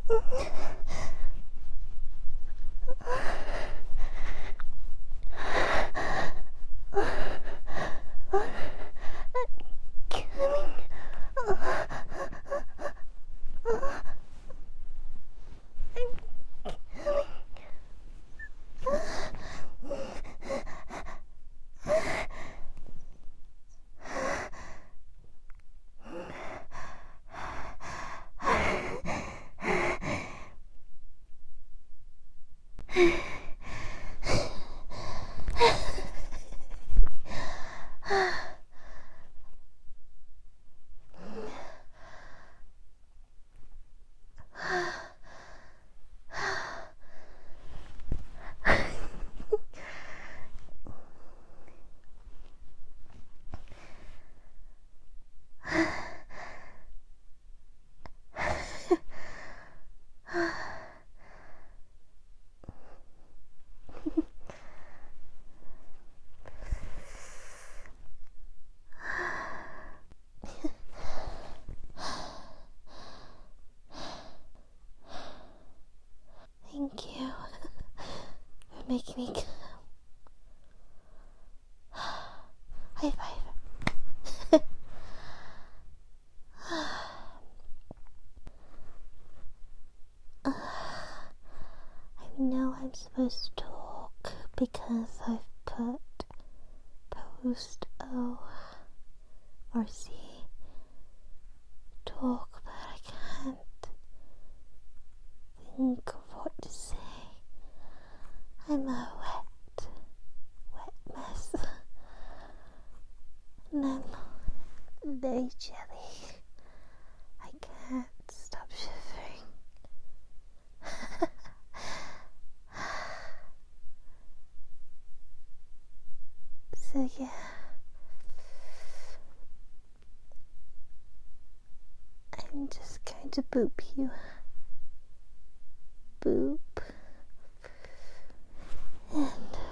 Thank you for making me calm. High five. I know I'm supposed to talk because I've put post O or C talk, but I can't think of what to say. I'm a wet mess, and I'm very jelly. I can't stop shivering. So yeah, I'm just going to boop you. Boop. And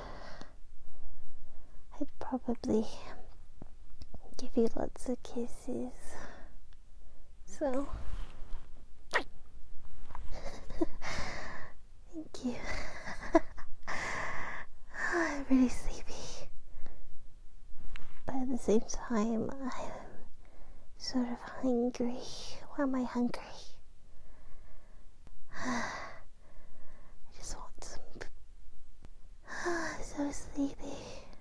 I'd probably give you lots of kisses. So thank you. I'm really sleepy, but at the same time I'm sort of hungry. Why am I hungry? I just want some. So sleepy.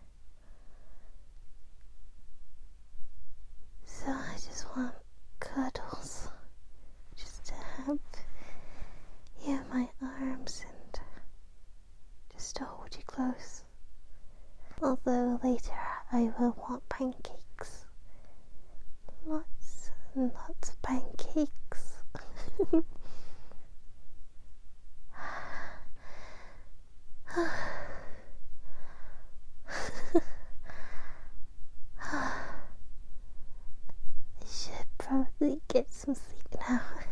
So I just want cuddles. Just to have you in my arms and just to hold you close. Although later I will want pancakes. Lots and lots of pancakes. I should probably get some sleep now.